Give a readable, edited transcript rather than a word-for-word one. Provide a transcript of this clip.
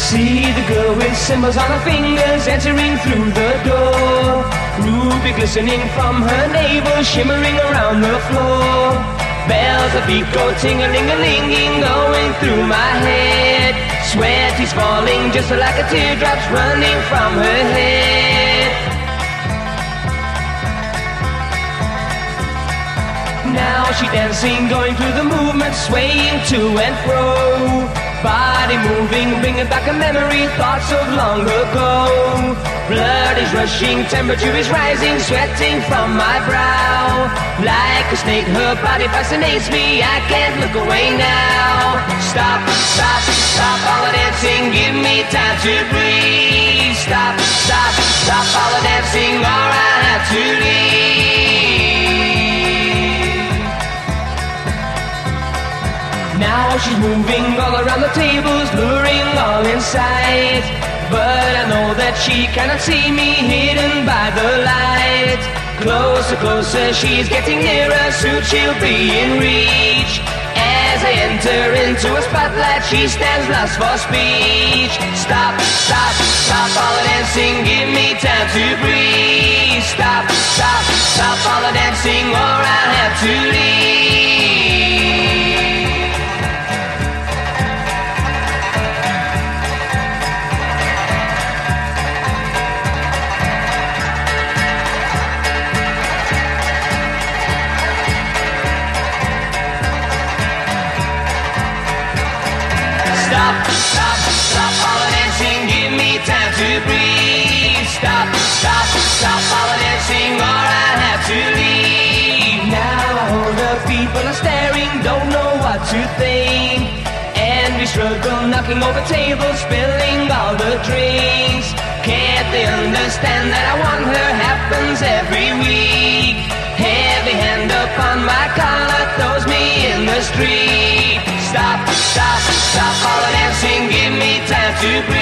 See the girl with symbols on her fingers entering through the door. Ruby glistening from her navel, shimmering around the floor. Bells of beat go ting-a-ling-a-linging, going through my head. Sweat is falling just like a teardrop's running from her head. Now she's dancing, going through the movement, swaying to and fro. Body moving, bringing back a memory, thoughts of long ago. Blood is rushing, temperature is rising, sweating from my brow. Like a snake, her body fascinates me, I can't look away now. Stop, stop, stop all the dancing, give me time to breathe. Stop, stop, stop all the dancing, or I have to leave. Now she's moving all around the tables, luring all in sight. But I know that she cannot see me, hidden by the light. Closer, closer, she's getting nearer, soon she'll be in reach. As I enter into a spotlight, she stands lost for speech. Stop, stop, stop all the dancing, give me time to breathe. Stop, stop, stop all the dancing, or I'll have to leave. Stop, stop, stop all the dancing, give me time to breathe. Stop, stop, stop all the dancing, or I'll have to leave. Now all the people are staring, don't know what to think. And we struggle, knocking over tables, spilling all the drinks. Can't they understand that I want her, happens every week. Heavy hand upon my collar, throws me in the street. Stop, stop, stop all the dancing, give me time to breathe.